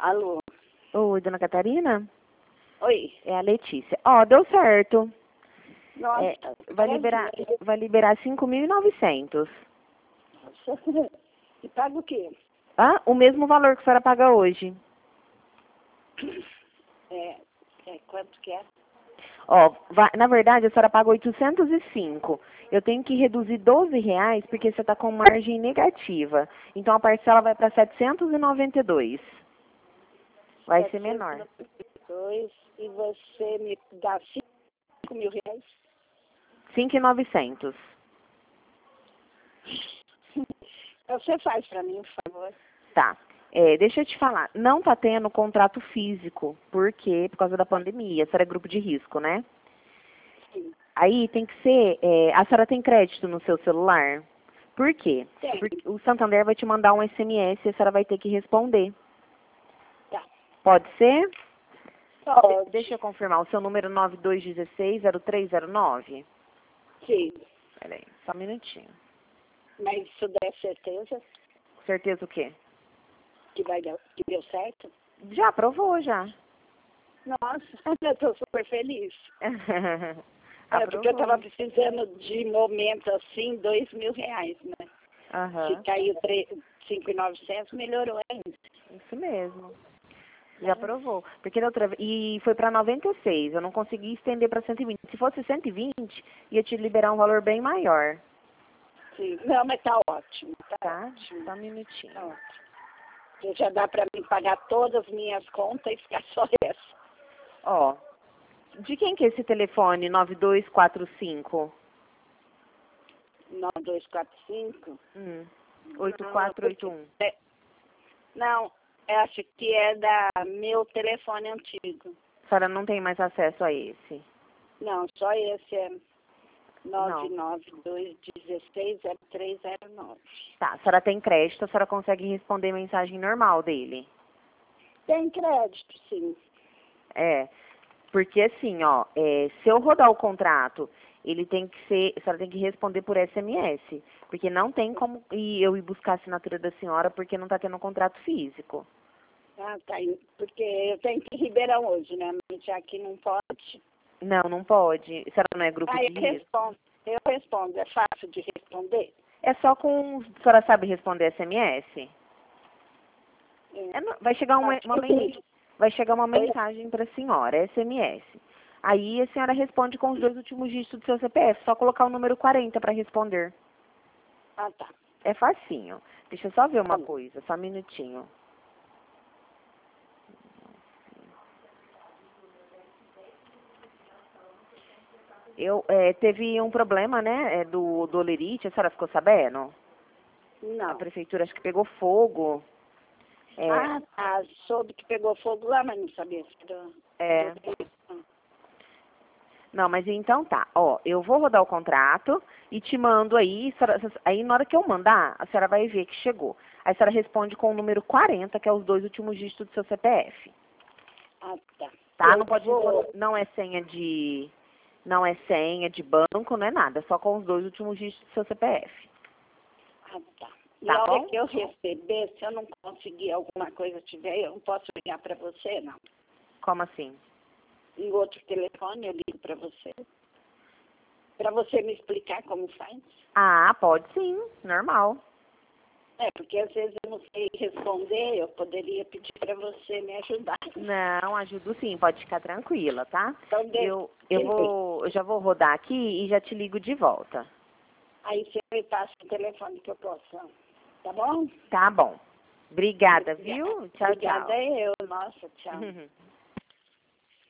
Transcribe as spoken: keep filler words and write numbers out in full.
Alô? Oi, dona Catarina? Oi. É a Letícia. Ó, deu certo. Nossa, É, vai liberar, vai liberar cinco mil e novecentos. nossa. E paga o quê? Ah, o mesmo valor que a senhora paga hoje. É, é, quanto que é? Ó, vai- na verdade, a senhora paga oitocentos e cinco. Eu tenho que reduzir doze reais porque você está com margem negativa. Então, a parcela vai para setecentos e noventa e dois. Vai ser menor. Dois, e você me dá cinco mil reais? cinco mil e novecentos. Você faz pra mim, por favor. Tá. É, deixa eu te falar. Não tá tendo contrato físico. Por quê? Por causa da pandemia. A senhora é grupo de risco, né? Sim. Aí tem que ser... é, a senhora tem crédito no seu celular? Por quê? Tem. Porque o Santander vai te mandar um S M S e a senhora vai ter que responder. Tá. Pode ser? Pode. Deixa eu confirmar. O seu número é nove dois um seis, zero três zero nove? Sim. Peraí, só um minutinho. Mas se der certeza Certeza o quê? que vai dar, que deu certo? Já aprovou, já. Nossa, eu tô super feliz. É, Aprovou. porque eu tava precisando de momento assim, dois mil reais, né? Aham. Se caiu cinco mil e novecentos, melhorou ainda. Isso mesmo. Já aprovou. Porque da outra vez... E foi para noventa e seis. Eu não consegui estender para cento e vinte. Se fosse cento e vinte, ia te liberar um valor bem maior. Sim. Não, mas tá ótimo. Tá, Tá? ótimo. Só um minutinho. Tá ótimo. Porque já dá pra mim pagar todas as minhas contas e ficar só essa. Ó. De quem que é esse telefone nove dois quatro cinco? nove dois quatro cinco. Hum. oito quatro oito um. É, não, eu acho que é da meu telefone antigo. A senhora não tem mais acesso a esse? Não, só esse é Não. nove nove dois um seis zero três zero nove. Tá. A senhora tem crédito, a senhora consegue responder mensagem normal dele. Tem crédito, sim. É. Porque assim, ó, é, se eu rodar o contrato, ele tem que ser, a senhora tem que responder por S M S. Porque não tem como ir- eu ir buscar a assinatura da senhora porque não está tendo um contrato físico. Ah, tá. Porque eu tenho que ir em Ribeirão hoje, né? Mas já que não pode. Não, não pode. A senhora não é grupo Ah, de eu risco? respondo. Eu respondo. É fácil de responder? É só com... A senhora sabe responder S M S? É. É, não- vai chegar uma, uma, men- vai chegar uma mensagem para a senhora, S M S. Aí a senhora responde com os dois últimos dígitos do seu C P F. Só colocar o número quarenta para responder. Ah, tá. É facinho. Deixa eu só ver uma Tá. coisa, só um minutinho. Eu, é, teve um problema, né, é, do, do olerite, a senhora ficou sabendo? A Não. prefeitura acho que pegou fogo. É, Ah, tá. Soube que pegou fogo lá, mas não sabia se era... é. Não, mas então tá. Ó, eu vou rodar o contrato e te mando aí. a senhora- Aí na hora que eu mandar, a senhora vai ver que chegou. Aí a senhora responde com o número quarenta, que é os dois últimos dígitos do seu C P F. Ah, tá. Tá? Eu Não pode vou- responder- não é senha de. Não é senha de banco, não é nada. É só com os dois últimos dígitos do seu C P F. Ah, tá. E Tá a hora bom? que eu receber, se eu não conseguir alguma coisa tiver, eu não posso ligar para você, não. Como assim? Em outro telefone eu ligo para você. Para você me explicar como faz. Ah, pode sim, normal. É, porque às vezes eu não sei responder, eu poderia pedir para você me ajudar. Não, ajudo sim, pode ficar tranquila, tá? Então, de- Eu, eu vou, eu já vou rodar aqui e já te ligo de volta. aí você me passa o telefone que eu posso. Tá bom? Tá bom. Obrigada, viu? Tchau, Obrigada tchau. eu. Nossa, tchau.